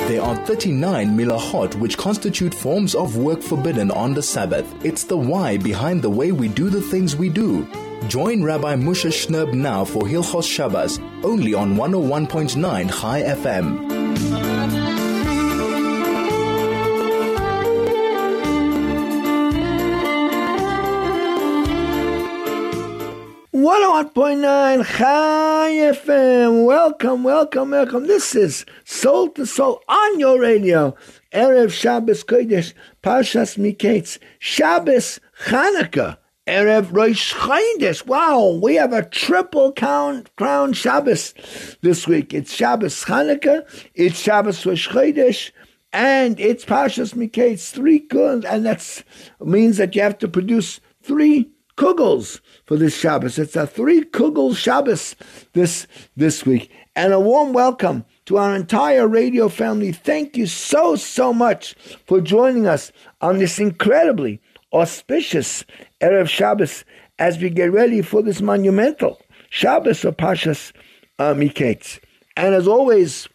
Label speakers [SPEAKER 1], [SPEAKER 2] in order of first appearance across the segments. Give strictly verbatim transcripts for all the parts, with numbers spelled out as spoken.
[SPEAKER 1] There are thirty-nine milahot which constitute forms of work forbidden on the Sabbath. It's the why behind the way we do the things we do. Join Rabbi Moshe Shnerb now for Hilchos Shabbos, only on one oh one point nine Chai F M.
[SPEAKER 2] one oh one point nine Chai F M. Welcome, welcome, welcome. This is Soul to Soul on your radio. Erev Shabbos Kodesh, Parshas Miketz, Shabbos Chanukah, Erev Rosh Chodesh. Wow, we have a triple count crown Shabbos this week. It's Shabbos Chanukah, it's Shabbos Rosh Chodesh, and it's Parshas Miketz. Three good, and that means that you have to produce three kugels for this Shabbos. It's a three kugel Shabbos this this week. And a warm welcome to our entire radio family. Thank you so, so much for joining us on this incredibly auspicious Erev Shabbos as we get ready for this monumental Shabbos of Parshas uh, Miketz. And as always,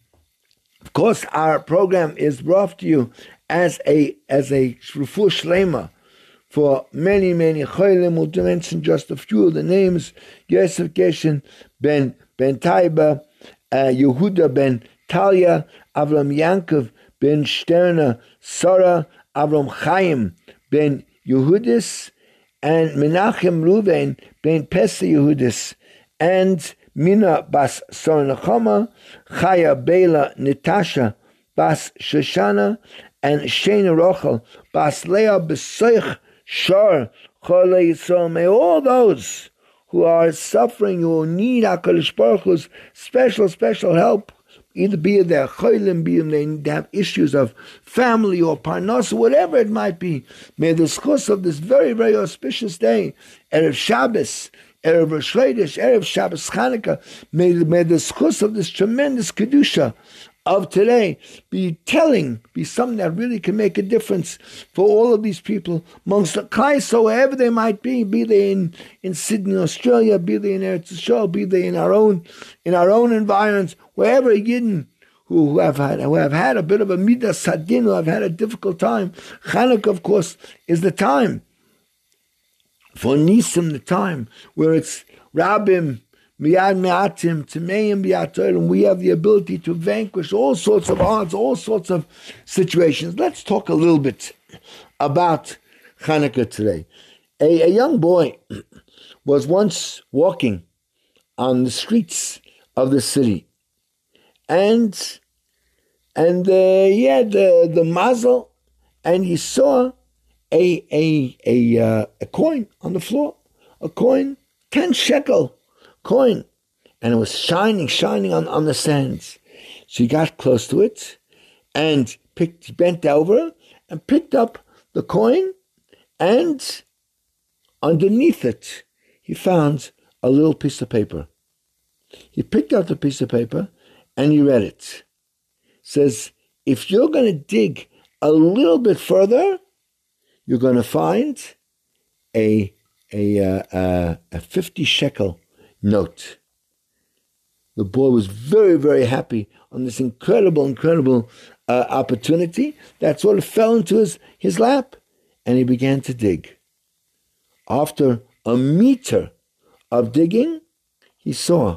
[SPEAKER 2] of course, our program is brought to you as a as a Refuah Shlema for many, many Cholim. We'll mention just a few of the names: Yosef Geshen ben ben Taiba, uh, Yehuda ben Talia, Avram Yankov ben Sterna, Sarah, Avram Chaim ben Yehudis, and Menachem Ruven ben Pesa Yehudis, and Mina bas Sarnachama, Chaya Bela Natasha bas Shoshana, and Shena Rochel bas Leah Besoich Shar Chole Yisrael. May all those who are suffering, who need HaKadosh Baruch Hu's special, special help, either be it their cholim, be it they have issues of family or parnas, whatever it might be, may the schus of this very, very auspicious day, Erev Shabbos, Erev Rosh Chodesh, Erev Shabbos Chanukah, may, may the schus of this tremendous kedusha of today be telling, be something that really can make a difference for all of these people amongst the Klai, so wherever they might be, be they in, in Sydney, Australia, be they in Eretz Yisrael, be they in our own in our own environments, wherever Yidden who, who have had who have had a bit of a midas hadin, who have had a difficult time. Chanukah, of course, is the time for Nisim, the time where it's Rabbim, Miyad Me'atim, Tameim B'yatolim. We have the ability to vanquish all sorts of odds, all sorts of situations. Let's talk a little bit about Chanukah today. A, a young boy was once walking on the streets of the city, and and uh, he had the, the mazel, and he saw a a a, uh, a coin on the floor, a coin, ten shekel coin, and it was shining, shining on, on the sands. So he got close to it and picked, bent over and picked up the coin, and underneath it he found a little piece of paper. He picked up the piece of paper and he read it. It says, if you're going to dig a little bit further, you're going to find a a uh, uh, a fifty shekel note. The boy was very, very happy on this incredible, incredible uh, opportunity that sort of fell into his, his lap, and he began to dig. After a meter of digging, he saw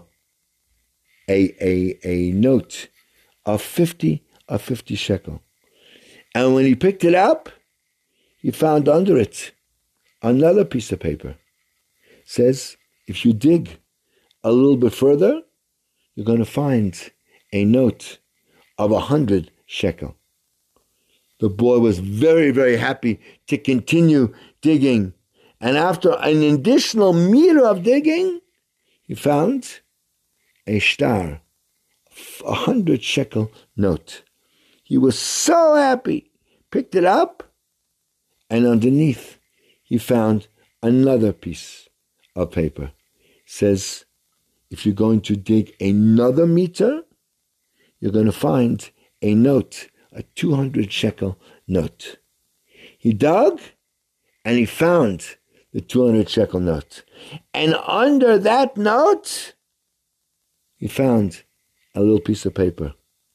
[SPEAKER 2] a a a note of fifty of fifty shekel, and when he picked it up, he found under it another piece of paper. It says, if you dig a little bit further, you're going to find a note of a hundred shekel. The boy was very, very happy to continue digging. And after an additional meter of digging, he found a star, a hundred shekel note. He was so happy, picked it up, and underneath he found another piece of paper. It says, if you're going to dig another meter, you're going to find a note, a two hundred shekel note. He dug and he found the two hundred shekel note. And under that note, he found a little piece of paper.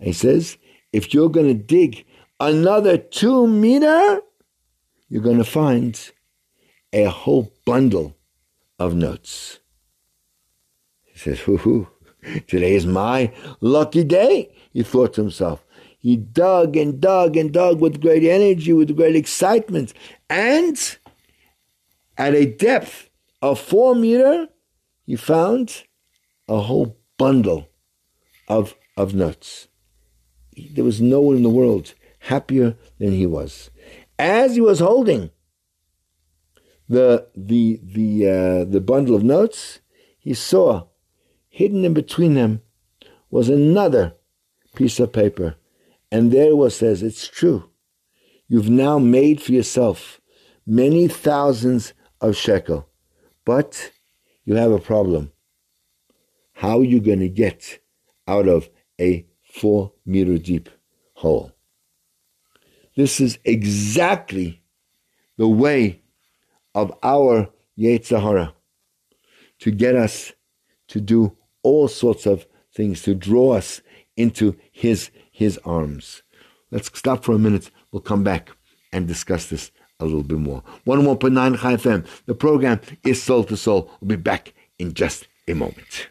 [SPEAKER 2] And he says, if you're going to dig another two meter, you're going to find a whole bundle of notes. He says, hoo hoo, today is my lucky day, he thought to himself. He dug and dug and dug with great energy, with great excitement. And at a depth of four meter, he found a whole bundle of, of notes. There was no one in the world happier than he was. As he was holding the the the uh, the bundle of notes, he saw hidden in between them was another piece of paper, and there was says, "It's true. You've now made for yourself many thousands of shekel, but you have a problem. How are you going to get out of a four meter deep hole?" This is exactly the way of our Yetzer Hara, to get us to do all sorts of things, to draw us into his his arms. Let's stop for a minute. We'll come back and discuss this a little bit more. one oh one point nine Chai F M. The program is Soul to Soul. We'll be back in just a moment.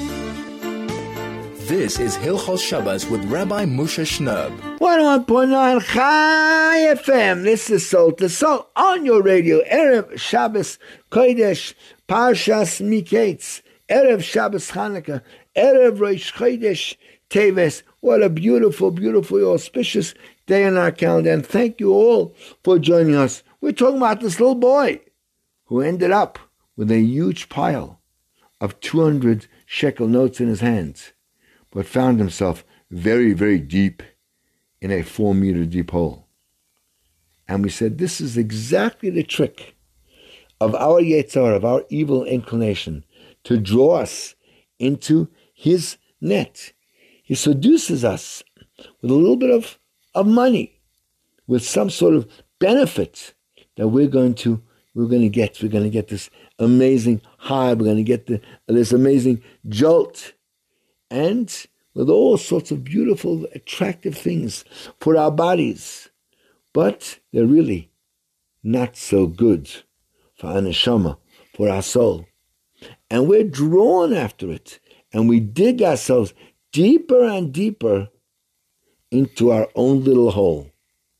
[SPEAKER 1] This is Hilchos Shabbos with Rabbi Moshe Shnerb.
[SPEAKER 2] one oh one point nine Chai F M. This is Soul to Soul on your radio. Erev Shabbos Kodesh, Parshas Miketz, Erev Shabbos Chanukah, Erev Rosh Chodesh Teves. What a beautiful, beautiful, auspicious day in our calendar. And thank you all for joining us. We're talking about this little boy who ended up with a huge pile of two hundred shekel notes in his hands, but found himself very, very deep in a four meter deep hole. And we said, this is exactly the trick of our Yetzer Hara, of our evil inclination, to draw us into his net. He seduces us with a little bit of, of money, with some sort of benefit that we're going to we're going to get. We're going to get this amazing high. We're going to get the, this amazing jolt. And with all sorts of beautiful, attractive things for our bodies. But they're really not so good for our neshama, for our soul. And we're drawn after it. And we dig ourselves deeper and deeper into our own little hole.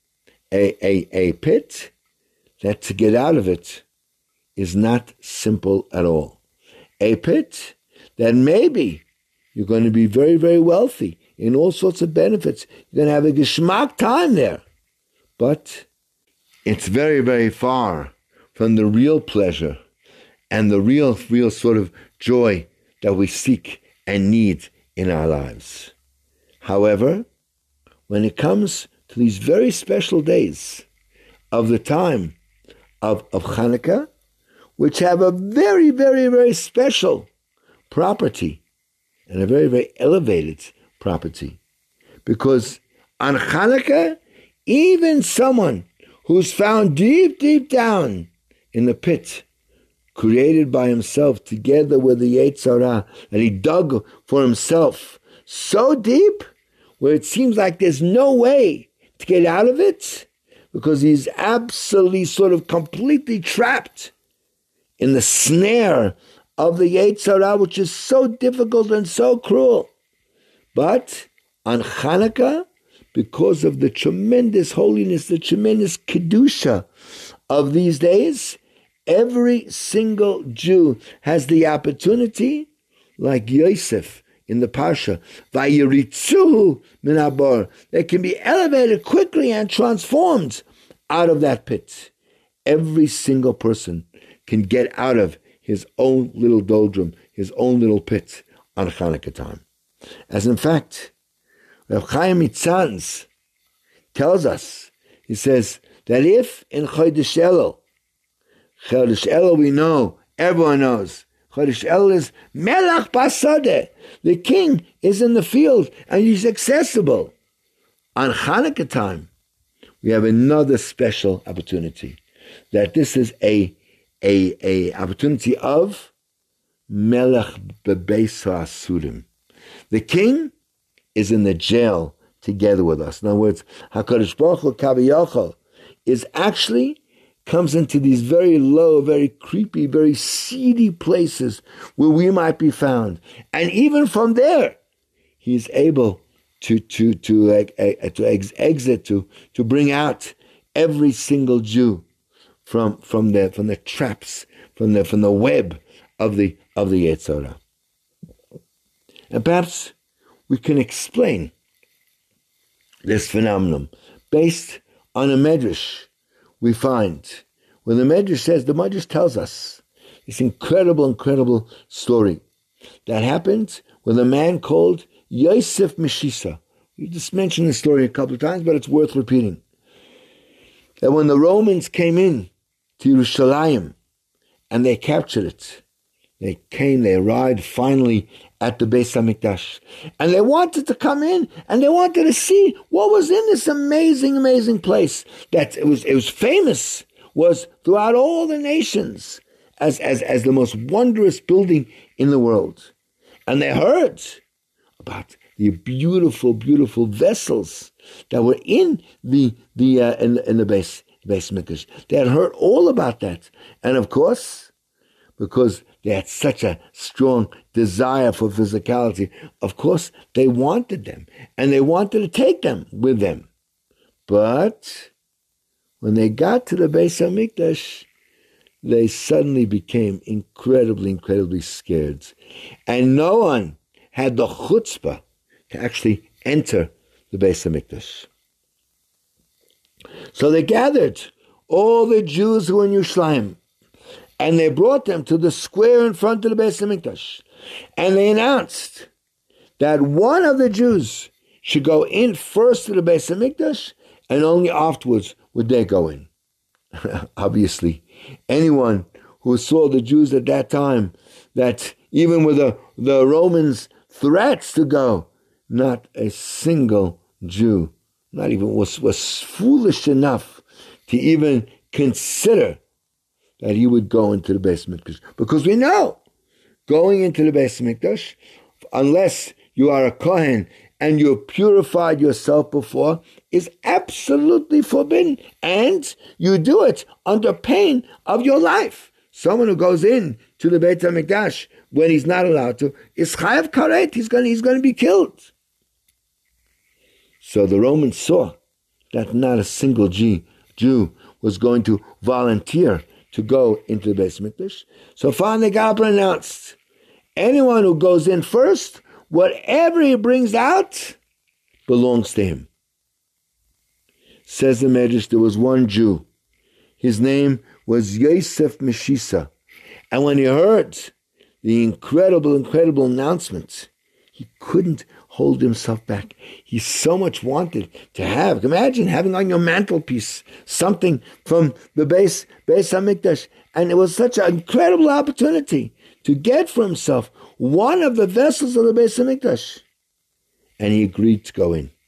[SPEAKER 2] A, a, a pit that to get out of it is not simple at all. A pit that maybe you're going to be very, very wealthy in all sorts of benefits. You're going to have a geschmack time there. But it's very, very far from the real pleasure and the real, real sort of joy that we seek and need in our lives. However, when it comes to these very special days of the time of, of Chanukah, which have a very, very, very special property, and a very, very elevated property. Because on Chanukah, even someone who's found deep, deep down in the pit, created by himself together with the Yetzer Hara, that he dug for himself so deep, where it seems like there's no way to get out of it, because he's absolutely sort of completely trapped in the snare of the Yetzer Hara, which is so difficult and so cruel. But on Chanukah, because of the tremendous holiness, the tremendous kedusha of these days, every single Jew has the opportunity, like Yosef in the Parsha, Vayiritzuhu min habar, they can be elevated quickly and transformed out of that pit. Every single person can get out of his own little doldrum, his own little pit on Chanukah time. As in fact, Rav Chaim Mitzanz tells us, he says, that if in Chodesh Elul, Chodesh Elul we know, everyone knows, Chodesh Elul is Melach Basadeh, the king is in the field and he's accessible. On Chanukah time, we have another special opportunity, that this is a A, a opportunity of Melech Bebeis HaAsurim. The king is in the jail together with us. In other words, HaKadosh Baruch Hu Kaviyachol is actually comes into these very low, very creepy, very seedy places where we might be found. And even from there, he is able to to to uh, uh, to ex- exit, to to bring out every single Jew from from the from the traps, from the from the web of the of the Yetzer Hara. And perhaps we can explain this phenomenon based on a medrash we find, where the medrash says, the medrash tells us this incredible, incredible story that happened with a man called Yosef Meshisa. We just mentioned the story a couple of times, but it's worth repeating. That when the Romans came in to Yerushalayim and they captured it, they came, they arrived finally at the Beis HaMikdash. And they wanted to come in and they wanted to see what was in this amazing, amazing place. That it was it was famous, was throughout all the nations as, as, as the most wondrous building in the world. And they heard about the beautiful, beautiful vessels that were in the the uh, in, in the Beis Beis Mikdash. They had heard all about that. And of course, because they had such a strong desire for physicality, of course, they wanted them. And they wanted to take them with them. But when they got to the Beis HaMikdash, they suddenly became incredibly, incredibly scared. And no one had the chutzpah to actually enter the Beis HaMikdash. So they gathered all the Jews who were in Yerushalayim, and they brought them to the square in front of the Beis HaMikdash. And they announced that one of the Jews should go in first to the Beis HaMikdash, and only afterwards would they go in. Obviously, anyone who saw the Jews at that time, that even with the, the Romans' threats to go, not a single Jew, not even was, was foolish enough to even consider that he would go into the Beis HaMikdash. Because we know, going into the Beis HaMikdash, unless you are a Kohen and you've purified yourself before, is absolutely forbidden. And you do it under pain of your life. Someone who goes in to the Beit HaMikdash when he's not allowed to is chayav karet. He's going, he's going to be killed. So the Romans saw that not a single Jew, Jew was going to volunteer to go into the Beis HaMikdash. So finally God announced, anyone who goes in first, whatever he brings out belongs to him. Says the Medrash, there was one Jew. His name was Yosef Meshisa. And when he heard the incredible, incredible announcement, he couldn't hold himself back. He so much wanted to have. Imagine having on your mantelpiece something from the Beis, Beis HaMikdash. And it was such an incredible opportunity to get for himself one of the vessels of the Beis HaMikdash. And he agreed to go in.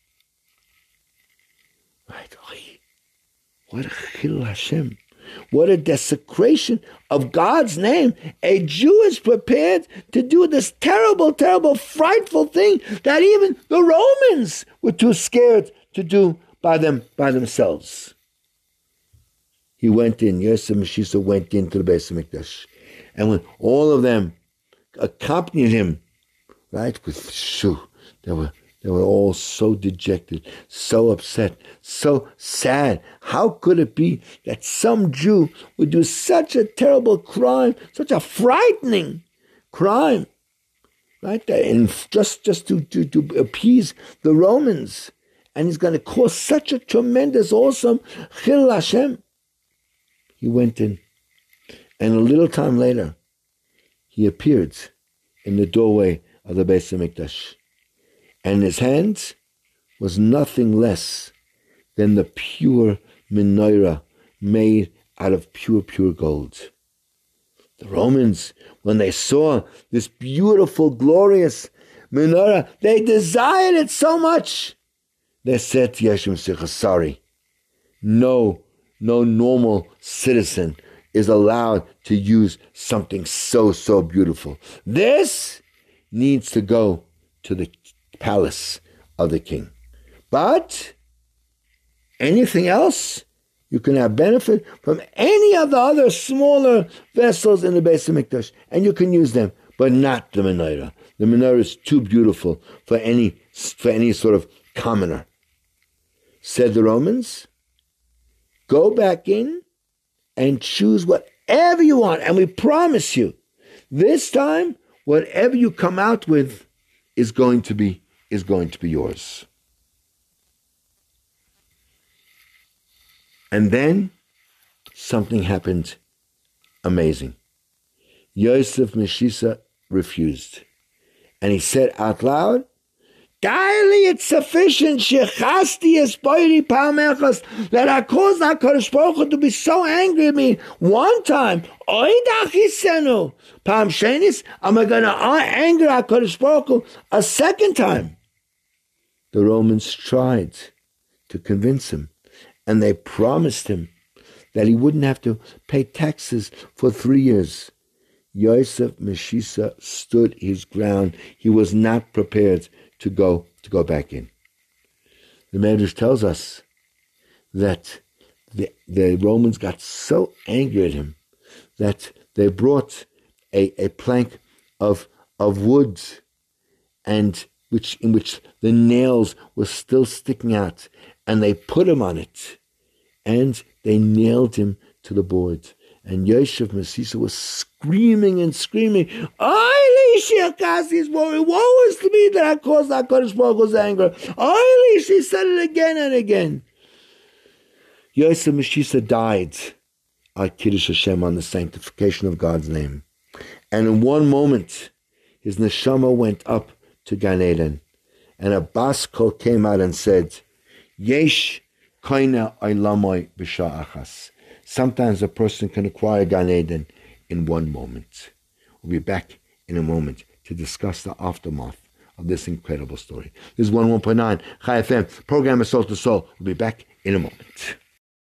[SPEAKER 2] Right? What a chilul Hashem. What a desecration of God's name. A Jew is prepared to do this terrible, terrible, frightful thing that even the Romans were too scared to do by them, by themselves. He went in, Yosef Meshisa went into the Beis HaMikdash. And when all of them accompanied him, right, with shoo, they were They were all so dejected, so upset, so sad. How could it be that some Jew would do such a terrible crime, such a frightening crime, right? And just, just to, to, to appease the Romans. And he's going to cause such a tremendous, awesome chilul Hashem. He went in. And a little time later, he appeared in the doorway of the Beis HaMikdash. And in his hands was nothing less than the pure menorah made out of pure, pure gold. The Romans, when they saw this beautiful, glorious menorah, they desired it so much. They said to Yeshua Messiah, sorry, no, no normal citizen is allowed to use something so, so beautiful. This needs to go to the palace of the king. But anything else, you can have benefit from any of the other smaller vessels in the Beis Hamikdash, and you can use them, but not the menorah. The menorah is too beautiful for any for any sort of commoner. Said the Romans, go back in and choose whatever you want, and we promise you, this time, whatever you come out with is going to be is going to be yours. And then something happened amazing. Yosef Meshisha refused. And he said out loud, Daily it's sufficient, Shechasti Espoiri Palmechas, that I caused HaKadosh Baruch Hu to be so angry at me one time. Oidachisenu. Pam Shenis, am I going to anger HaKadosh Baruch Hu a second time? The Romans tried to convince him, and they promised him that he wouldn't have to pay taxes for three years. Yosef Meshisha stood his ground. He was not prepared to go to go back in. The Medrash tells us that the, the Romans got so angry at him that they brought a, a plank of of wood, and which in which the nails were still sticking out, and they put him on it, and they nailed him to the board. And Yosef Meshisha was screaming and screaming, Oily Shirkasi's worry, woe is to me that I caused HaKadosh Baruch Hu's anger. Oily, she said it again and again. Yosef Meshisha died at Kiddush Hashem, on the sanctification of God's name. And in one moment, his neshama went up to Gan Eden, and a bas kol came out and said, Yesh koina olamai b'sha achas. Sometimes a person can acquire Gan Eden in one moment. We'll be back in a moment to discuss the aftermath of this incredible story. This is one oh one point nine Chai F M, program is Soul to Soul. We'll be back in a moment.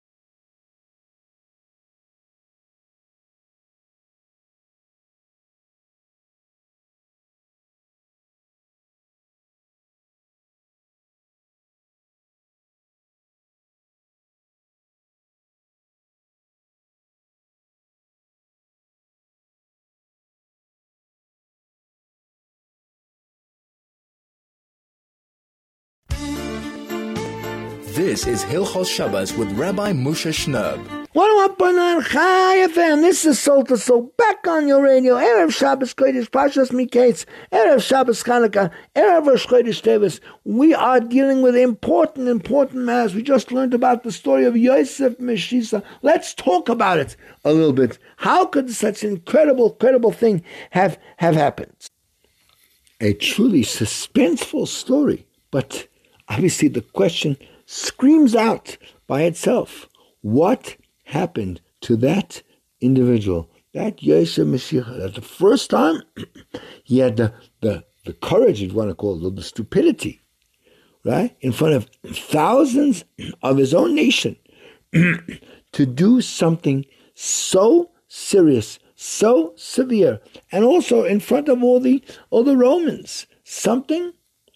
[SPEAKER 1] This is Hilchos Shabbos with Rabbi Moshe Shnerb.
[SPEAKER 2] one oh one point nine Chai F M. This is Soul to Soul, back on your radio. Erev Shabbos Kodesh, Parshas Miketz, Erev Shabbos Chanukah, Erev Rosh Chodesh Teves. We are dealing with important, important matters. We just learned about the story of Yosef Meshisha. Let's talk about it a little bit. How could such an incredible, incredible thing have, have happened? A truly suspenseful story, but obviously the question screams out by itself. What happened to that individual, that Yosef Meshisha? That the first time he had the, the, the courage, you'd want to call it, the stupidity, right, in front of thousands of his own nation to do something so serious, so severe, and also in front of all the all the Romans, something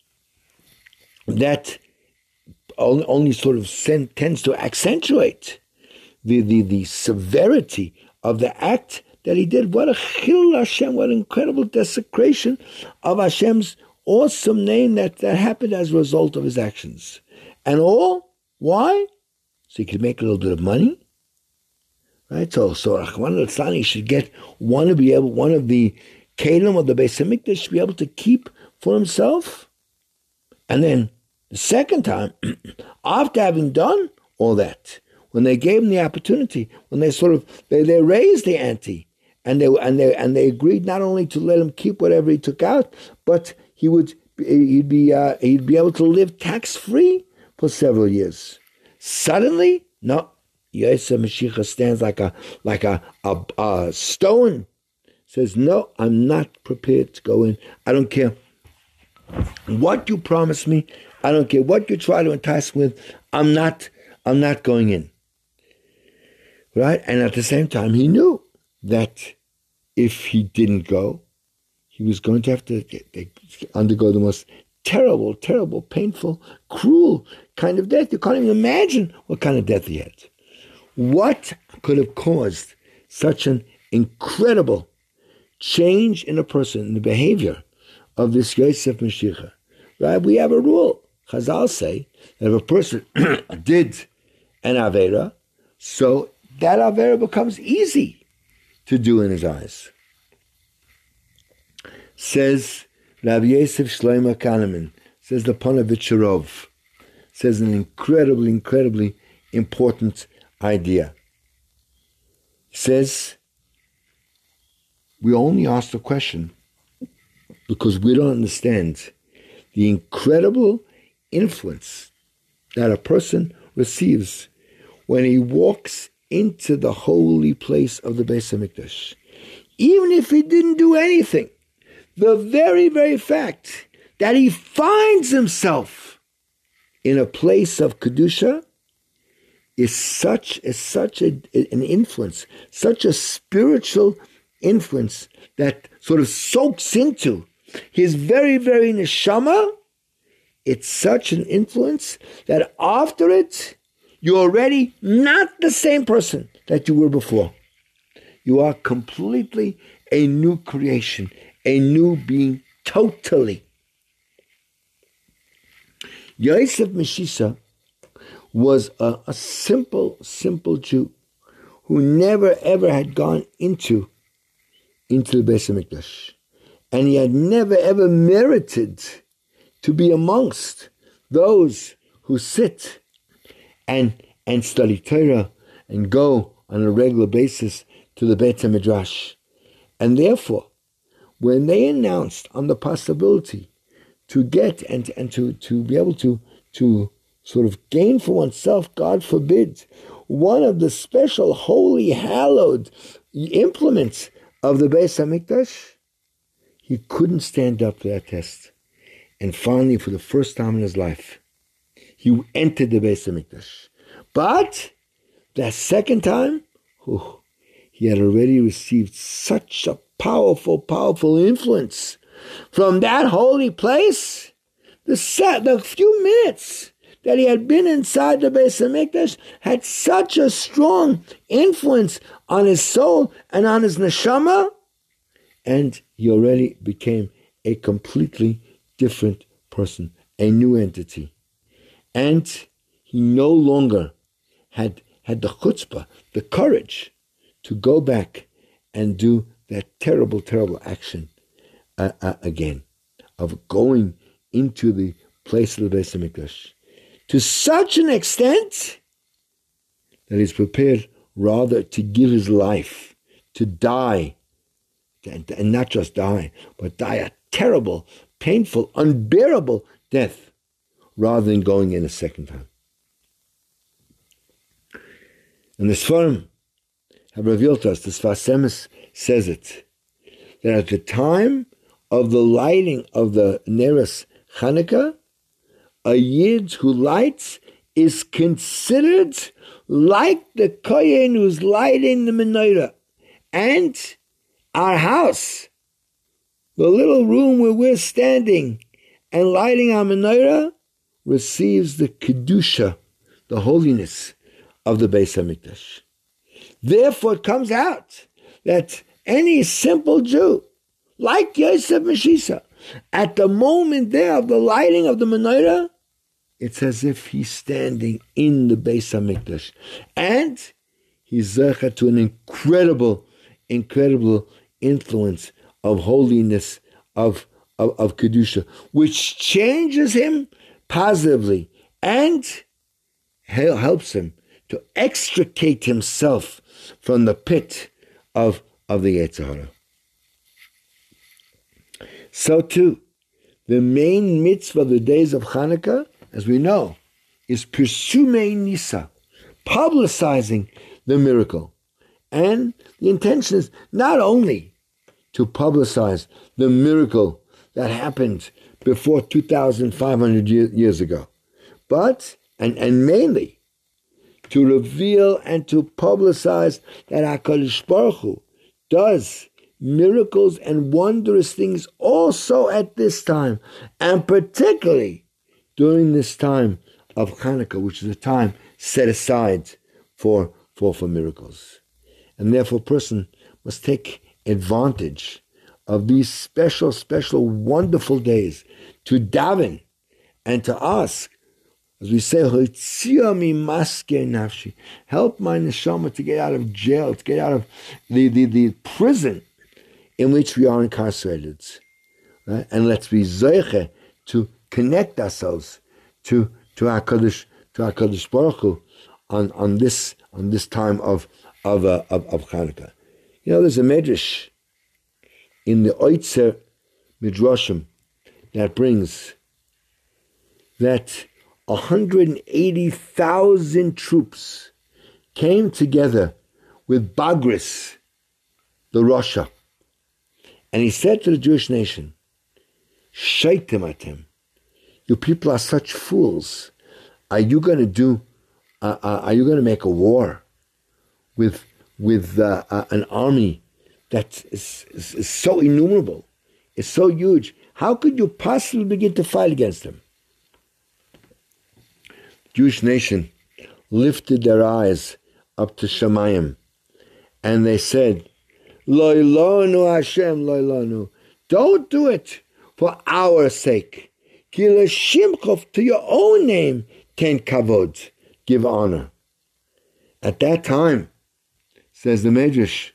[SPEAKER 2] that only, only sort of send, tends to accentuate the, the, the severity of the act that he did. What a chilul Hashem, what an incredible desecration of Hashem's awesome name that, that happened as a result of his actions. And all, why? So he could make a little bit of money. Right? So, so Rachmana litzlan, he should get one to be able, one of the kelim of the Beis Hamikdash to be able to keep for himself. And then the second time, after having done all that, when they gave him the opportunity, when they sort of they, they raised the ante, and they and they and they agreed not only to let him keep whatever he took out, but he would he'd be uh, he'd be able to live tax free for several years. Suddenly, no, Yosef Meshisha stands like a like a, a a stone. Says, no, I'm not prepared to go in. I don't care what you promise me. I don't care what you try to entice me with. I'm not. I'm not going in. Right? And at the same time, he knew that if he didn't go, he was going to have to get, undergo the most terrible, terrible, painful, cruel kind of death. You can't even imagine what kind of death he had. What could have caused such an incredible change in a person, in the behavior of this Yosef Mashiach? Right? We have a rule. Chazal say that if a person did an Avera, so that Avera becomes easy to do in his eyes. Says Rabbi Yosef Shlomo Kahneman, says the Ponevezher, says an incredibly, incredibly important idea. He says, we only ask the question because we don't understand the incredible influence that a person receives when he walks into the holy place of the Beis HaMikdash. Even if he didn't do anything, the very, very fact that he finds himself in a place of Kedusha is such, is such a, an influence, such a spiritual influence that sort of soaks into his very, very neshama. It's such an influence that after it, you're already not the same person that you were before. You are completely a new creation, a new being, totally. Yosef Meshisha was a, a simple, simple Jew who never ever had gone into, into the Beis HaMikdash. And he had never ever merited to be amongst those who sit and and study Torah and go on a regular basis to the Beit HaMidrash. And therefore, when they announced on the possibility to get and and to, to be able to, to sort of gain for oneself, God forbid, one of the special holy, hallowed implements of the Beis HaMikdash, he couldn't stand up to that test. And finally, for the first time in his life, he entered the Beis HaMikdash. But that second time, whew, he had already received such a powerful, powerful influence from that holy place. The, set, the few minutes that he had been inside the Beis HaMikdash had such a strong influence on his soul and on his neshama, and he already became a completely different person, a new entity. And he no longer had, had the chutzpah, the courage, to go back and do that terrible, terrible action uh, uh, again, of going into the place of the Beis HaMikdash, to such an extent that he's prepared rather to give his life, to die, and, and not just die, but die a terrible, painful, unbearable death, rather than going in a second time. And the Sfarim have revealed to us, the Sfas Emes says it, that at the time of the lighting of the Neres Chanukah, a Yid who lights is considered like the Kohen who's lighting the menorah. And our house, the little room where we're standing and lighting our menorah, receives the Kedusha, the holiness of the Beis HaMikdash. Therefore, it comes out that any simple Jew, like Yosef Meshisha, at the moment there of the lighting of the menorah, it's as if he's standing in the Beis HaMikdash. And he's zecher to an incredible, incredible influence of holiness, of, of, of Kedusha, which changes him positively and helps him to extricate himself from the pit of, of the Yetzer Hara. So too, the main mitzvah of the days of Chanukah, as we know, is Pirsumei Nisa, publicizing the miracle. And the intention is not only to publicize the miracle that happened before two thousand five hundred years ago, but, and, and mainly, to reveal and to publicize that HaKadosh Baruch Hu does miracles and wondrous things also at this time, and particularly during this time of Hanukkah, which is a time set aside for, for, for miracles. And therefore a person must take advantage of these special, special, wonderful days to daven and to ask, as we say, help my neshama to get out of jail, to get out of the, the, the prison in which we are incarcerated. Right? And let's be zeiche to connect ourselves to to our Kodesh, to our Kodesh Baruch Hu on, on this on this time of of, uh, of of Hanukkah. You know, there's a medrash in the Oitzer Midrashim that brings that one hundred eighty thousand troops came together with Bagris, the Rasha, and he said to the Jewish nation, Shaitim atem, you people are such fools. Are you going to do, uh, uh, are you going to make a war with with uh, uh, an army that is, is, is so innumerable, is so huge? How could you possibly begin to fight against them? Jewish nation lifted their eyes up to Shemayim, and they said, Lo ilonu Hashem, lo ilonu. Don't do it for our sake. Ki l'shimchov, to your own name, ten kavod, give honor. At that time, says the Medrash,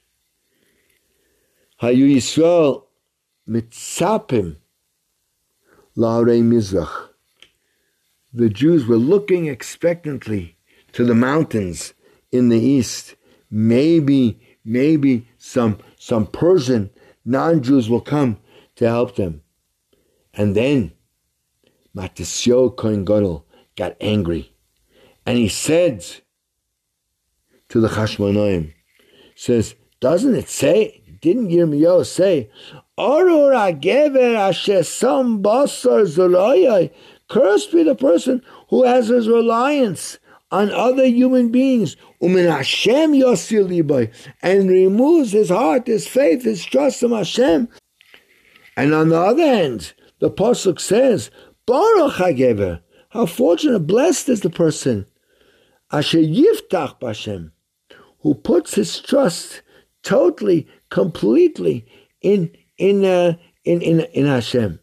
[SPEAKER 2] Hayu Yisrael mitzapim la'arei mizrach. The Jews were looking expectantly to the mountains in the east. Maybe, maybe some some Persian non-Jews will come to help them. And then Matisyahu Kohen Gadol got angry, and he said to the Chashmonaim, says, doesn't it say, didn't Yirmiyahu say, Arur hagever asher sam basar zorayai, cursed be the person who has his reliance on other human beings, umin Hashem yosil libay, and removes his heart, his faith, his trust in Hashem. And on the other hand, the pasuk says, Baruch hagever, how fortunate, blessed is the person, asher yiftach b'Hashem, who puts his trust totally, completely in in uh, in, in in Hashem.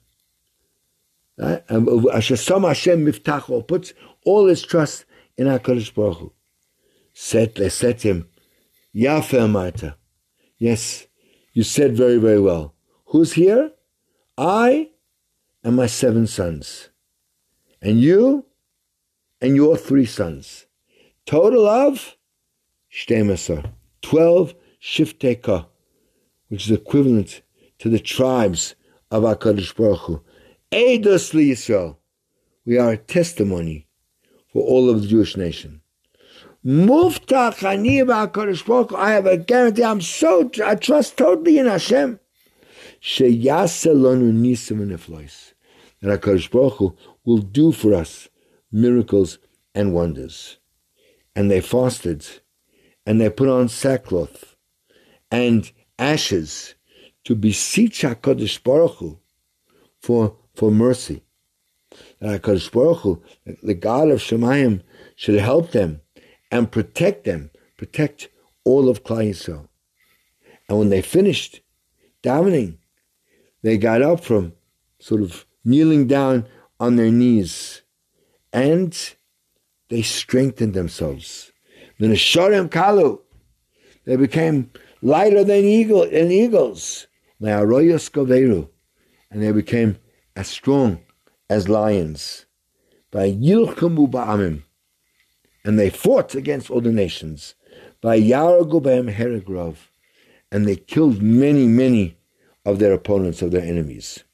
[SPEAKER 2] Asher sam Hashem miftacho, puts all his trust in HaKadosh Baruch Hu. Said, they said to him, Yafe Amarta. Yes, you said very, very well. Who's here? I and my seven sons. And you and your three sons. Total of Shtemasar, twelve Shiftei Ka, which is equivalent to the tribes of HaKadosh Baruch Hu. Eidos LiYisrael. We are a testimony for all of the Jewish nation. Muftach ani b'HaKadosh Baruch Hu. I have a guarantee. I'm so, I trust totally in Hashem. Sheyaseh lanu nisim v'neflois. That HaKadosh Baruch Hu will do for us miracles and wonders. And they fasted, and they put on sackcloth and ashes to beseech HaKadosh Baruch Hu for, for mercy. That HaKadosh Baruch Hu, the God of Shemayim, should help them and protect them, protect all of Klal Yisrael. And when they finished davening, they got up from sort of kneeling down on their knees, and they strengthened themselves. The Nesharim Kalu, they became lighter than eagle than eagles. And they became as strong as lions. By Yilchamu Ba'amim, and they fought against all the nations. By Yaragu Ba'em Heragrov, and they killed many, many of their opponents, of their enemies.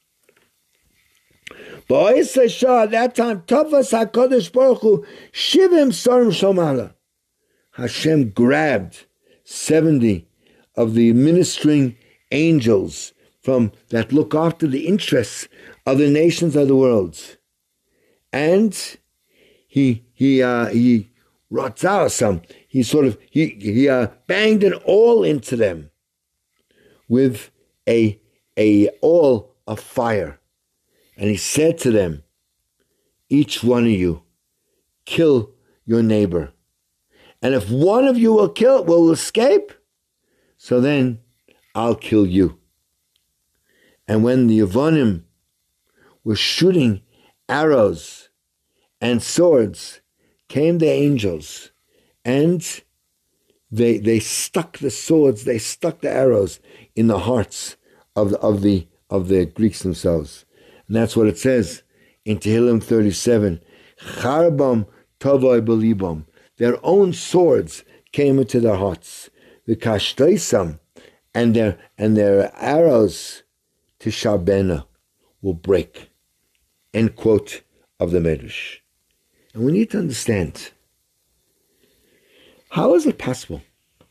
[SPEAKER 2] But at that time, Tafas HaKadosh Baruch Hu Shivim Sarim Shomala. Hashem grabbed seventy of the ministering angels from that look after the interests of the nations of the world, and he he uh, he ratzah some. He sort of he he uh, banged an awl into them with a, a all of fire. And he said to them, each one of you, kill your neighbor. And if one of you will kill, will escape, so then I'll kill you. And when the Yevonim were shooting arrows and swords, came the angels, and they they stuck the swords, they stuck the arrows in the hearts of the of the of the Greeks themselves. And that's what it says in Tehillim thirty-seven. Charbam tovoi belibam. Their own swords came into their hearts. The kashtaisam, and their and their arrows to Sharbena will break. End quote of the Medrash. And we need to understand, how is it possible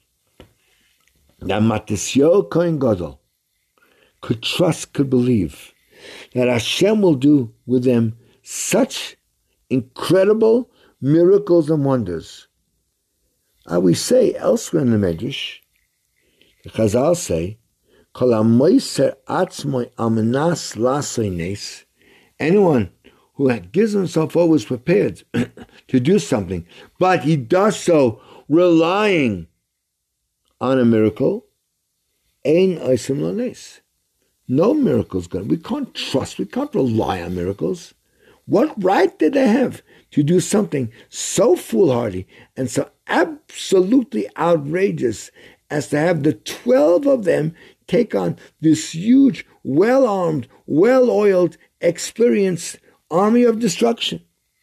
[SPEAKER 2] that Matisyahu Kohen Gadol could trust, could believe that Hashem will do with them such incredible miracles and wonders? Uh, we say elsewhere in the Medrash, the Chazal say, Kol hamoiser atzmoi amanas lasei nes, anyone who gives himself always prepared to do something, but he does so relying on a miracle, ein oisim lo nes. No miracle's going. We can't trust, we can't rely on miracles. What right did they have to do something so foolhardy and so absolutely outrageous as to have the twelve of them take on this huge, well-armed, well-oiled, experienced army of destruction?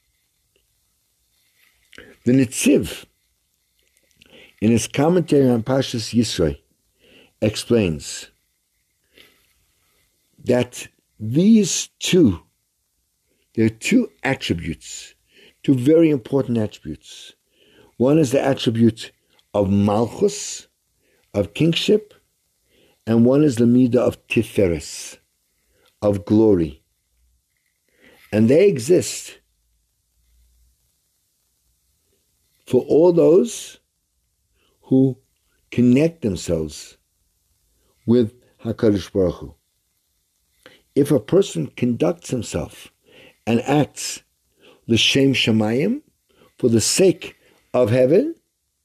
[SPEAKER 2] The Netziv, in his commentary on Parshas Yisro, explains that these two, there are two attributes, two very important attributes. One is the attribute of Malchus, of kingship, and one is the midah of Tiferes, of glory. And they exist for all those who connect themselves with HaKadosh Baruch Hu. If a person conducts himself and acts l'shem shamayim, for the sake of heaven,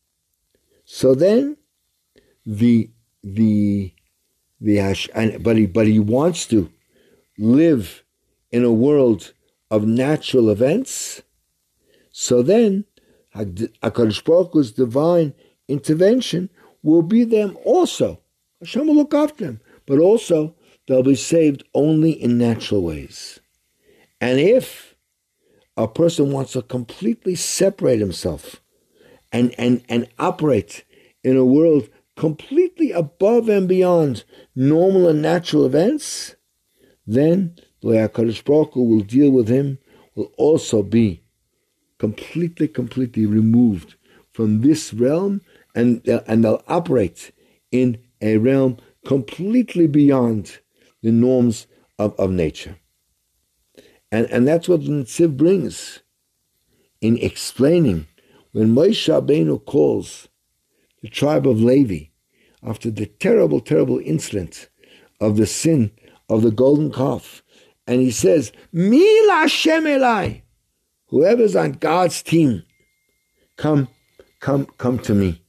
[SPEAKER 2] so then the the the and, but he but he wants to live in a world of natural events, so then HaKadosh Baruch Hu's divine intervention will be them also. Hashem will look after them, but also they'll be saved only in natural ways. And if a person wants to completely separate himself and, and, and operate in a world completely above and beyond normal and natural events, then the way HaKadosh Baruch Hu will deal with him will also be completely, completely removed from this realm, and, and they'll operate in a realm completely beyond the norms of, of nature. And, and that's what the Netziv brings in explaining when Moshe Rabbeinu calls the tribe of Levi after the terrible, terrible incident of the sin of the golden calf. And he says, Mi L'Hashem Elai, whoever's on God's team, come, come, come to me.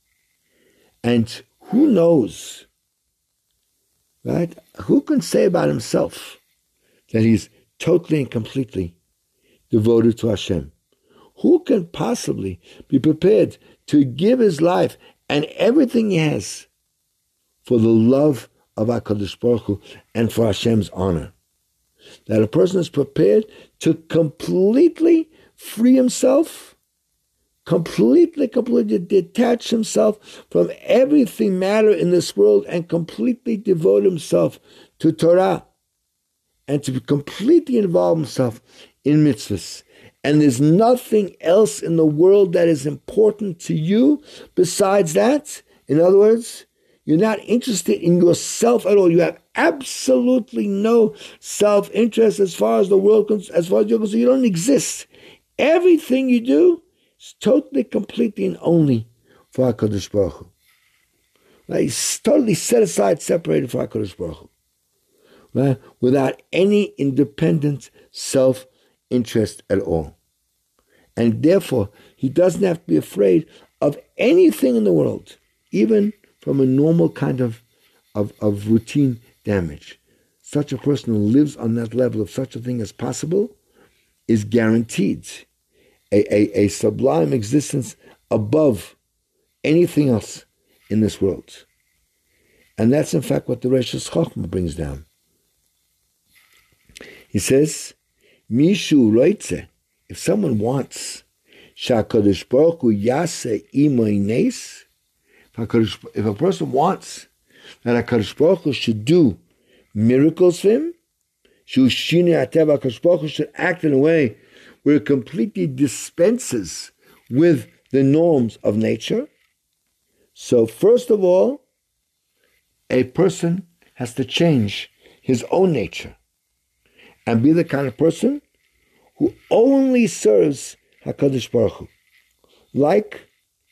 [SPEAKER 2] And who knows, right? Who can say about himself that he's totally and completely devoted to Hashem? Who can possibly be prepared to give his life and everything he has for the love of HaKadosh Baruch Hu and for Hashem's honor? That a person is prepared to completely free himself, completely, completely detach himself from everything matter in this world and completely devote himself to Torah and to completely involve himself in mitzvahs. And there's nothing else in the world that is important to you besides that. In other words, you're not interested in yourself at all. You have absolutely no self-interest as far as the world goes, as far as you're concerned. You don't exist. Everything you do is totally, completely, and only for HaKadosh Baruch Hu. Like he's totally set aside, separated from HaKadosh Baruch Hu. Right? Without any independent self-interest at all. And therefore, he doesn't have to be afraid of anything in the world, even from a normal kind of, of, of routine damage. Such a person who lives on that level of such a thing as possible is guaranteed a, a, a sublime existence above anything else in this world. And that's in fact what the Reshus Chochmah brings down. He says, Mishu roitze, if someone wants, Shakadosh Baruch Hu yase imo nes, if a person wants that HaKadosh Baruch Hu should do miracles for him, HaKadosh Baruch Hu should act in a way where it completely dispenses with the norms of nature. So first of all, a person has to change his own nature and be the kind of person who only serves HaKadosh Baruch Hu. Like,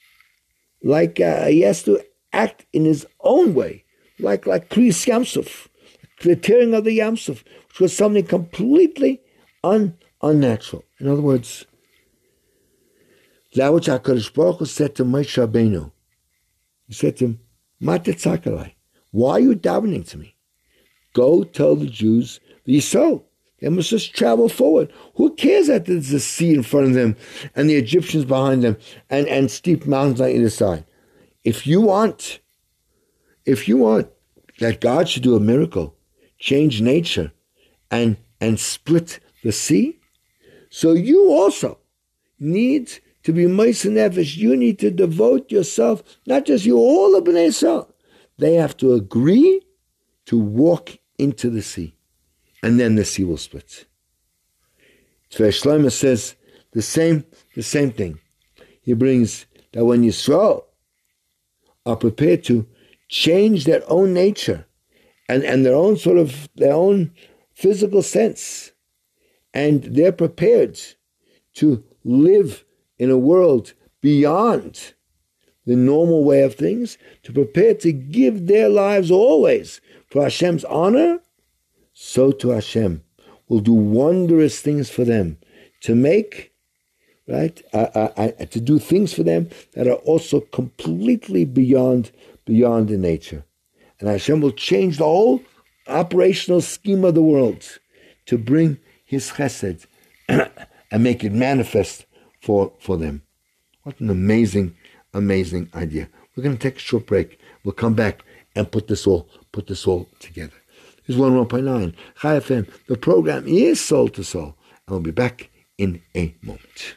[SPEAKER 2] like uh, he has to act in his own way, like like Kriyas Yamsuf, the tearing of the Yamsuf, which was something completely un, unnatural. In other words, that which HaKadosh Baruch Hu said to Moshe Rabbeinu, he said to him, Ma tetzakalai, why are you davening to me? Go tell the Jews the Yisrael. They must just travel forward. Who cares that there's a sea in front of them and the Egyptians behind them and, and steep mountains on either side? If you want, if you want that God should do a miracle, change nature, and, and split the sea, so you also need to be Moshe Nefesh. You need to devote yourself, not just you, all of Bnei Yisrael. They have to agree to walk into the sea. And then the sea will split. Tzvei Shlomo says the same, the same thing. He brings that when Yisrael are prepared to change their own nature and, and their own sort of, their own physical sense, and they're prepared to live in a world beyond the normal way of things, to prepare to give their lives always for Hashem's honor, so to Hashem will do wondrous things for them, to make, right, uh, uh, uh, to do things for them that are also completely beyond, beyond the nature. And Hashem will change the whole operational scheme of the world to bring His chesed and make it manifest for, for them. What an amazing, amazing idea. We're going to take a short break. We'll come back and put this all, put this all together. Is one oh one point nine Chai F M. The program is Soul to Soul, and we'll be back in a moment.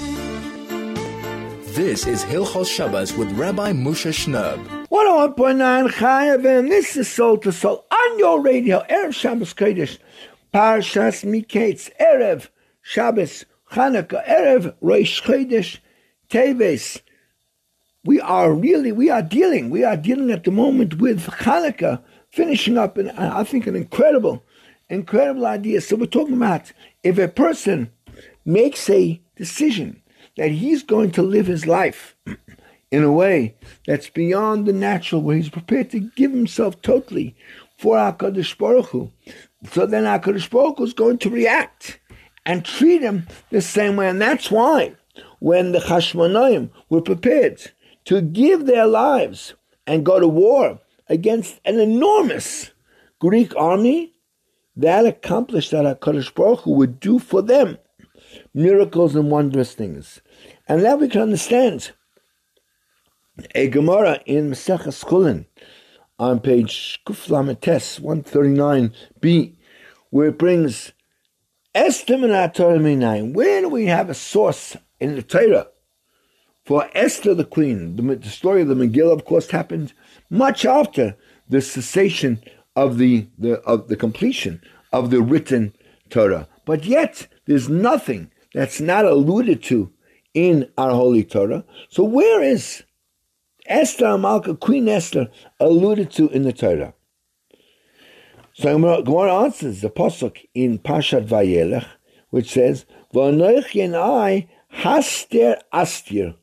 [SPEAKER 1] This is Hilchos Shabbos with Rabbi Moshe Shnerb.
[SPEAKER 2] one oh one point nine Chai F M. This is Soul to Soul on your radio. Erev Shabbos Kodesh, Parshas Miketz, Erev Shabbos Chanukah, Erev Rosh Chodesh Teves. We are really, we are dealing, we are dealing at the moment with Chanukah, finishing up, an, I think, an incredible, incredible idea. So we're talking about if a person makes a decision that he's going to live his life in a way that's beyond the natural, where he's prepared to give himself totally for HaKadosh Baruch Hu, so then HaKadosh Baruch Hu is going to react and treat him the same way. And that's why when the Chashmonaim were prepared to give their lives and go to war against an enormous Greek army, that accomplished that HaKadosh Baruch Hu would do for them miracles and wondrous things. And that we can understand. A Gemara in Maseches Chulin on page Kuf Lamed Tes one thirty-nine b, where it brings Esther min Torah minayin. Where do we have a source in the Torah for Esther the queen? The, the story of the Megillah, of course, happened much after the cessation of the, the of the completion of the written Torah. But yet, there's nothing that's not alluded to in our Holy Torah. So where is Esther Amalka, Queen Esther, alluded to in the Torah? So Gemara answers the pasuk in Parshat Vayelech, which says, "V'anoich yenai haster astir."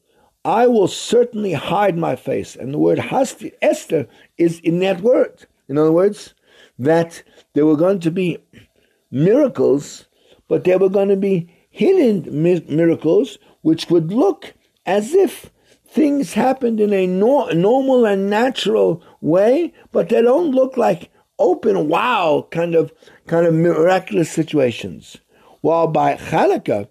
[SPEAKER 2] I will certainly hide my face. And the word hasti, Esther, is in that word. In other words, that there were going to be miracles, but they were going to be hidden mi- miracles, which would look as if things happened in a nor- normal and natural way, but they don't look like open, wow, kind of kind of miraculous situations. While by Hanukkah,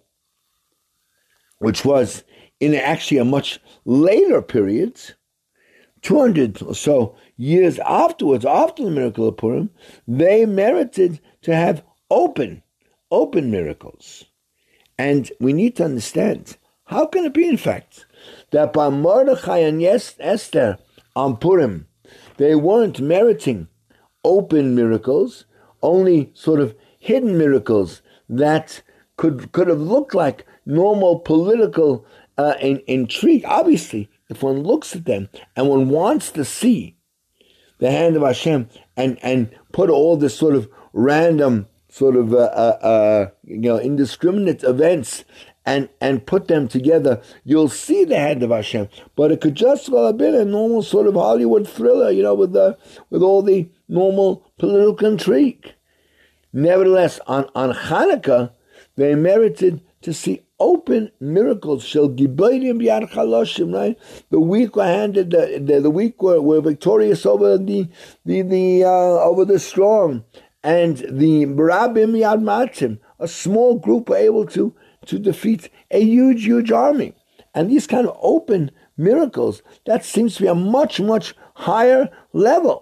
[SPEAKER 2] which was in actually a much later period, two hundred or so years afterwards, after the miracle of Purim, they merited to have open, open miracles. And we need to understand, how can it be, in fact, that by Mordechai and Esther on Purim, they weren't meriting open miracles, only sort of hidden miracles that could could have looked like normal political uh, in, intrigue. Obviously, if one looks at them and one wants to see the hand of Hashem and, and put all this sort of random, sort of uh, uh, uh, you know, indiscriminate events and and put them together, you'll see the hand of Hashem. But it could just well have been a normal sort of Hollywood thriller, you know, with the with all the normal political intrigue. Nevertheless, on, on Hanukkah, they merited to see open miracles. Shel giborim b'yad chaloshim, right? The weak were handed, the, the, the weak were, were victorious over the the the uh, over the strong, and the rabim b'yad matim, a small group were able to to defeat a huge, huge army. And these kind of open miracles, that seems to be a much, much higher level.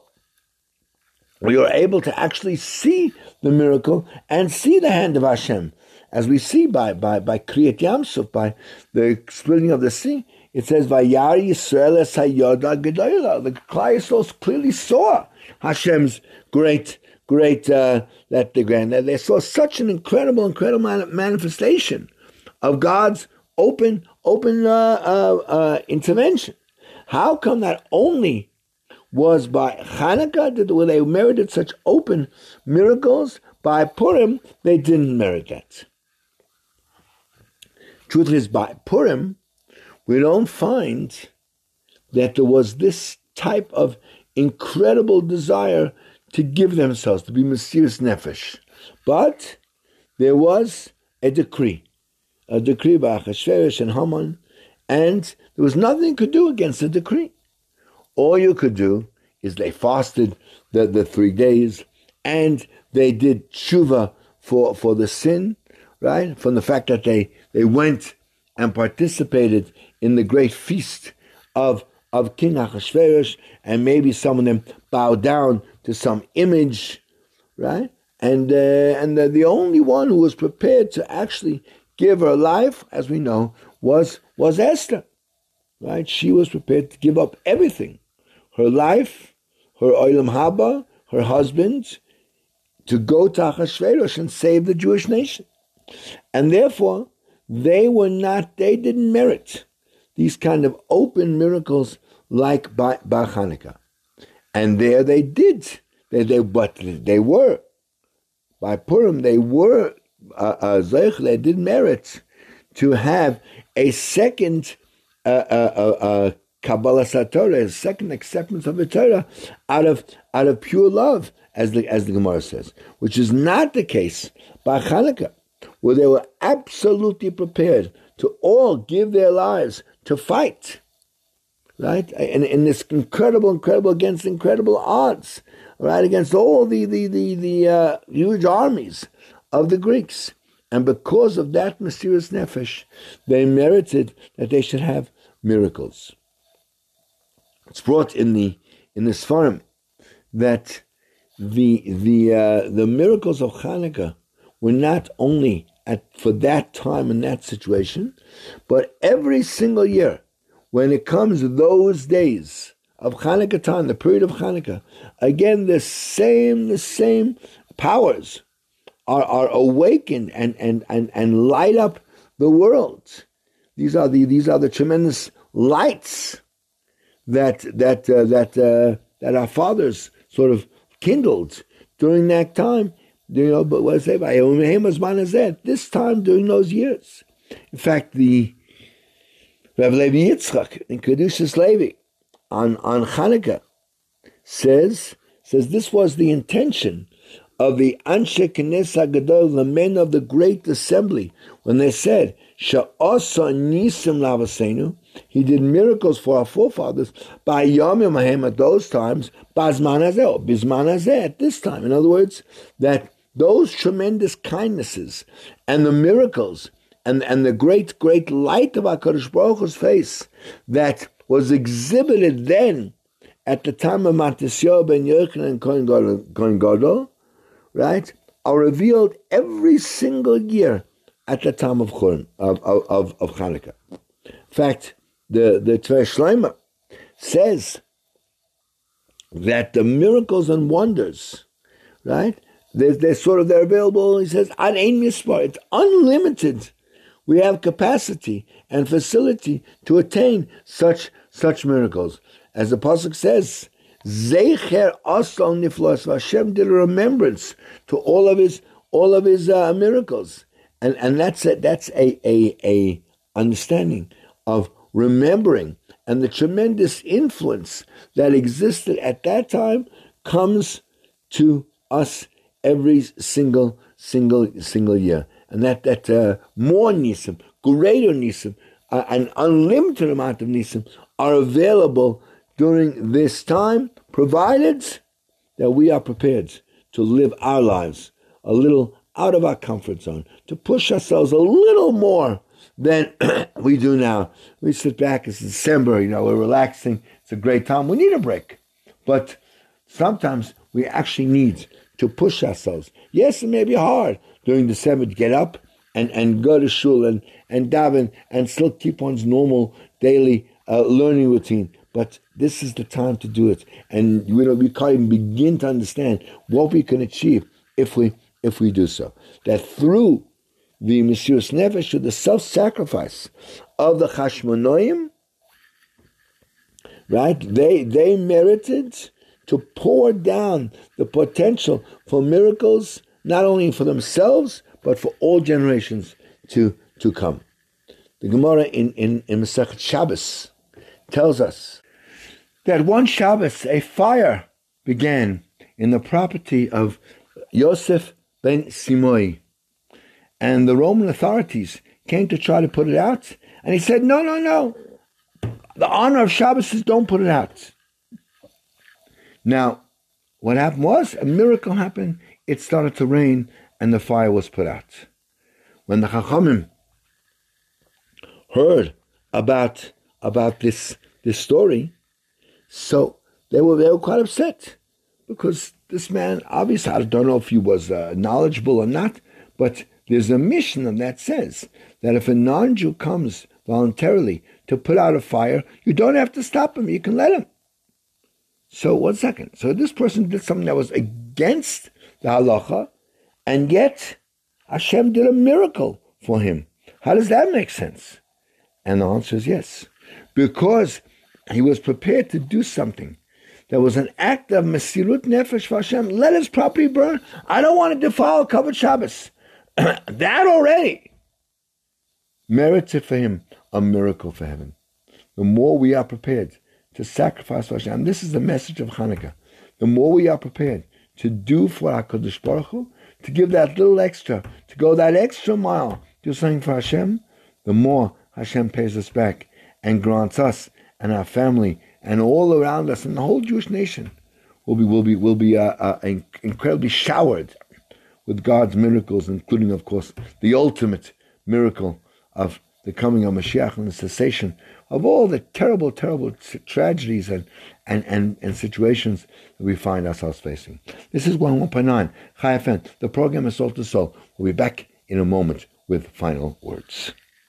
[SPEAKER 2] We are able to actually see the miracle and see the hand of Hashem. As we see by by by Kriyat Yamsuf, by the splitting of the sea, it says, "Vayar Yisrael es hayoda gedola." The Klal Yisrael clearly saw Hashem's great, great uh, that the grand. They saw such an incredible, incredible manifestation of God's open, open uh, uh, uh, intervention. How come that only was by Hanukkah that they merited such open miracles? By Purim, they didn't merit that. Truth is, by Purim, we don't find that there was this type of incredible desire to give themselves, to be Mesiras Nefesh. But there was a decree, a decree by Achashverosh and Haman, and there was nothing you could do against the decree. All you could do is they fasted the, the three days, and they did tshuva for, for the sin, right? From the fact that they, they went and participated in the great feast of, of King Achashverosh, and maybe some of them bowed down to some image, right? And uh, and the, the only one who was prepared to actually give her life, as we know, was was Esther, right? She was prepared to give up everything, her life, her olam haba, her husband, to go to Achashverosh and save the Jewish nation. And therefore, they were not, they didn't merit these kind of open miracles like by, by Hanukkah. And there they did, they, they, but they were. By Purim, they were, uh, uh, they did merit to have a second uh, uh, uh, uh, Kabbalah Satorah, a second acceptance of the Torah out of out of pure love, as the as the Gemara says, which is not the case by Hanukkah, where they were absolutely prepared to all give their lives to fight, right? And in this incredible, incredible against incredible odds, right, against all the the the, the uh, huge armies of the Greeks. And because of that Mesiras Nefesh, they merited that they should have miracles. It's brought in the in the Sfarim that the the uh, the miracles of Hanukkah were not only at for that time in that situation, but every single year when it comes those days of Hanukkah time, the period of Hanukkah, again the same the same powers are, are awakened and, and, and, and light up the world. These are the these are the tremendous lights that that uh, that uh, that our fathers sort of kindled during that time. You know, but what I say by this time during those years. In fact, the Rav Levi Yitzchak in Kedushas Levi on, on Chanukah says, says this was the intention of the Anshe Knesset Gadol, the men of the great assembly, when they said, Sha'asa nisim lavasenu, he did miracles for our forefathers by Yomim Hahem at those times, Bazman Hazeh, Bizman Hazeh at this time. In other words, that those tremendous kindnesses and the miracles and, and the great, great light of HaKadosh Baruch Hu's face that was exhibited then at the time of Matisyahu ben Yochanan and Kohen Gadol, right, are revealed every single year at the time of Churban, of, of, of Chanukah. In fact, the, the Tvei Shlomo says that the miracles and wonders, right, they're, they're sort of, they're available, he says, ad ein mispar, it's unlimited. We have capacity and facility to attain such such miracles. As the Pasuk says, Zeicher asal niflos, Hashem did a remembrance to all of his all of his uh, miracles. And and that's a, that's a, a a understanding of remembering, and the tremendous influence that existed at that time comes to us every single single single year. And that, that uh, more nisim, greater nisim, uh, an unlimited amount of nisim are available during this time, provided that we are prepared to live our lives a little out of our comfort zone, to push ourselves a little more than we do now. We sit back, it's December, you know, we're relaxing, it's a great time, we need a break. But sometimes we actually need to push ourselves. Yes, it may be hard during December to get up and, and go to shul and, and daven and still keep one's normal daily uh, learning routine. But this is the time to do it. And we, don't, we can't even begin to understand what we can achieve if we if we do so. That through the Mesiras Nefesh, the self-sacrifice of the Chashmonoim, right, they they merited to pour down the potential for miracles, not only for themselves, but for all generations to, to come. The Gemara in, in, in Masechet Shabbos tells us that one Shabbos, a fire began in the property of Yosef ben Simoi. And the Roman authorities came to try to put it out. And he said, no, no, no. The honor of Shabbos is don't put it out. Now, what happened was, a miracle happened. It started to rain, and the fire was put out. When the Chachamim heard about about this this story, so they were they were quite upset, because this man, obviously, I don't know if he was uh, knowledgeable or not, but there's a mission that says that if a non-Jew comes voluntarily to put out a fire, you don't have to stop him. You can let him. So one second. So this person did something that was against the halacha, and yet Hashem did a miracle for him. How does that make sense? And the answer is yes. Because he was prepared to do something that was an act of Mesirut Nefesh for Hashem. Let his property burn. I don't want to defile covered Shabbos. That already merited for him a miracle for heaven. The more we are prepared to sacrifice for Hashem, this is the message of Hanukkah. The more we are prepared to do for HaKadosh Baruch Hu, to give that little extra, to go that extra mile, do something for Hashem, the more Hashem pays us back and grants us and our family and all around us and the whole Jewish nation will be will be will be uh, uh, incredibly showered with God's miracles, including, of course, the ultimate miracle of the coming of Mashiach and the cessation of all the terrible, terrible tragedies and, and, and, and situations that we find ourselves facing. This is one oh one point nine Chai F M. The program is Soul to Soul. We'll be back in a moment with final words.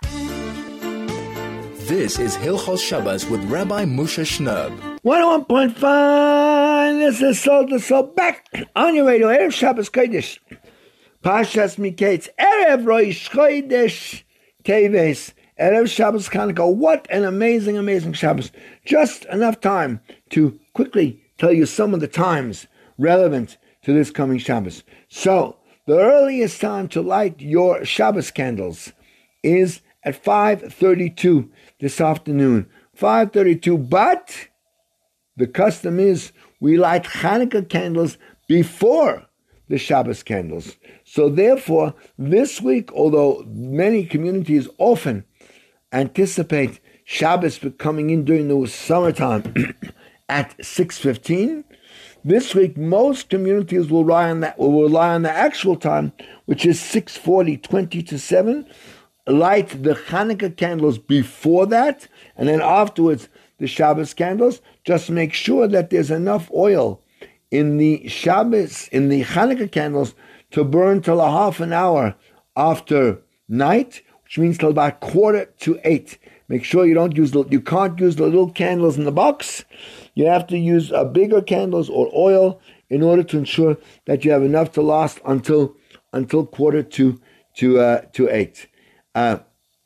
[SPEAKER 1] This is Hilchos Shabbos with Rabbi Moshe Shnerb.
[SPEAKER 2] one oh one point five, this is Soul to Soul, back on your radio, Erev Shabbos Kodesh. Pashas Miketz, Erev Rosh Chodesh Teves, Erev Shabbos Chanukah. What an amazing, amazing Shabbos. Just enough time to quickly tell you some of the times relevant to this coming Shabbos. So, the earliest time to light your Shabbos candles is at five thirty-two this afternoon. five thirty-two, but the custom is we light Hanukkah candles before the Shabbos candles. So therefore, this week, although many communities often anticipate Shabbos coming in during the summertime at six fifteen, this week most communities will rely on that will rely on the actual time, which is six forty, twenty to seven. Light the Hanukkah candles before that, and then afterwards the Shabbos candles. Just make sure that there's enough oil in the Shabbos, in the Hanukkah candles, to burn till a half an hour after night, which means till about quarter to eight. Make sure you don't use the, you can't use the little candles in the box. You have to use uh, bigger candles or oil in order to ensure that you have enough to last until until quarter to to uh, to eight. Uh,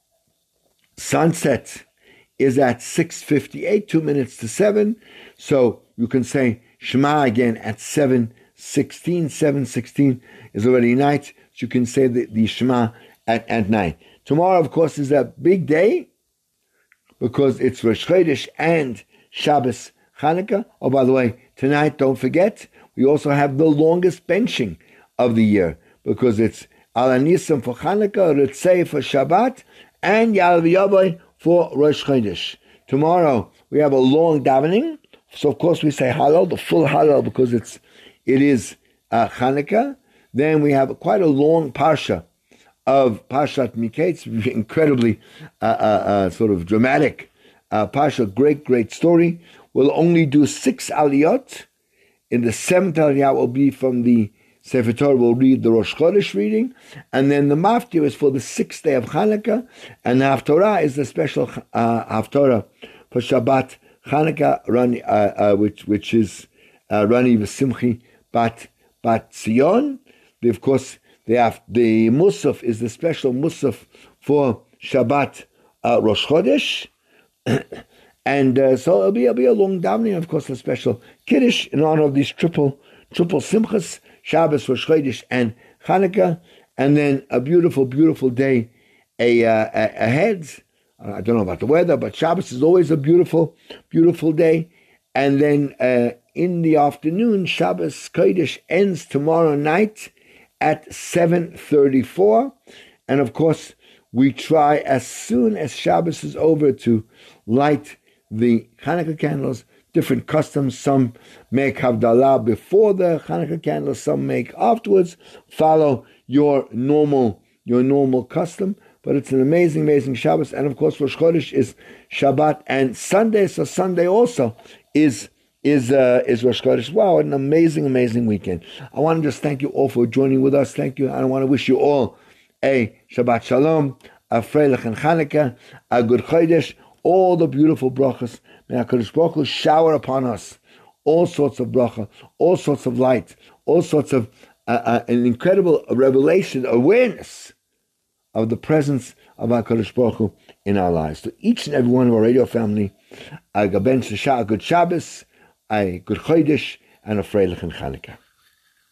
[SPEAKER 2] sunset is at six fifty-eight, two minutes to seven. So you can say Shema again at seven sixteen. seven sixteen is already night. So you can say the, the Shema at, at night. Tomorrow, of course, is a big day because it's Rosh Chodesh and Shabbos Hanukkah. Oh, by the way, tonight, don't forget, we also have the longest benching of the year because it's Al Anisam for Hanukkah, Ritzei for Shabbat, and Yal V'Yavai for Rosh Chodesh. Tomorrow we have a long davening, so of course we say Hallel, the full Hallel, because it's it is uh, Hanukkah. Then we have quite a long parsha of Parshat Miketz, incredibly uh, uh, uh, sort of dramatic uh, parsha, great great story. We'll only do six aliyot. In the seventh aliyah will be from the Sefer Torah. Will read the Rosh Chodesh reading, and then the Maftir is for the sixth day of Hanukkah, and the Haftorah is the special uh, Haftorah for Shabbat Hanukkah, Rani, uh, uh, which which is uh, Rani V'Simchi Bat Bat Zion. The, of course, the the Musaf is the special Musaf for Shabbat uh, Rosh Chodesh, and uh, so it'll be it'll be a long davening. Of course, a special Kiddush in honor of these triple triple Simchas. Shabbos, Rosh Chodesh, and Hanukkah, and then a beautiful, beautiful day a, uh, ahead. I don't know about the weather, but Shabbos is always a beautiful, beautiful day. And then uh, in the afternoon, Shabbos Kodesh ends tomorrow night at seven thirty-four. And of course, we try as soon as Shabbos is over to light the Hanukkah candles. Different customs. Some make Havdalah before the Hanukkah candles. Some make afterwards. Follow your normal your normal custom. But it's an amazing, amazing Shabbos. And of course, Rosh Chodesh is Shabbat and Sunday. So Sunday also is is uh, is Rosh Chodesh. Wow, an amazing, amazing weekend. I want to just thank you all for joining with us. Thank you. I want to wish you all a Shabbat Shalom, a Freilich and Chanukah, a good Chodesh, all the beautiful brachas. May HaKadosh Baruch Hu shower upon us all sorts of bracha, all sorts of light, all sorts of uh, uh, an incredible revelation, awareness of the presence of HaKadosh Baruch Hu in our lives. To each and every one of our radio family, a Gaben Shashah, a good Shabbos, a good Chodesh, and a Freilich and Chanukah.